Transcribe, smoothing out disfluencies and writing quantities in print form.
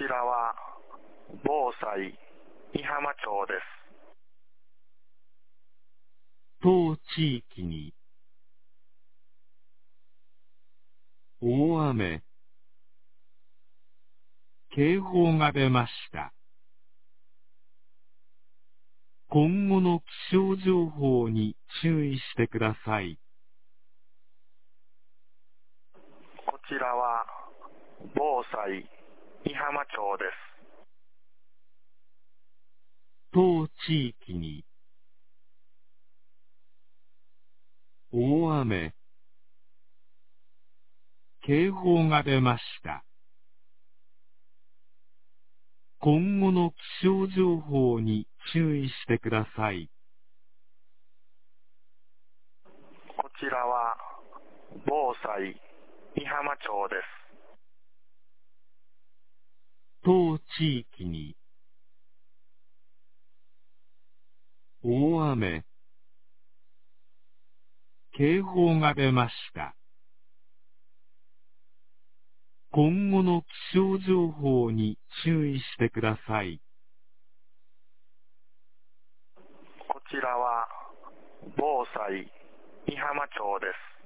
らは防災美浜町です。 当地域に大雨、警報が出ました。今後の気象情報に注意してください。 こちらは防災美浜町です。 当地域に大雨、警報が出ました。今後の気象情報に注意してください。 こちらは防災美浜町です。 当地域に大雨、警報が出ました。今後の気象情報に注意してください。 こちらは防災美浜町です。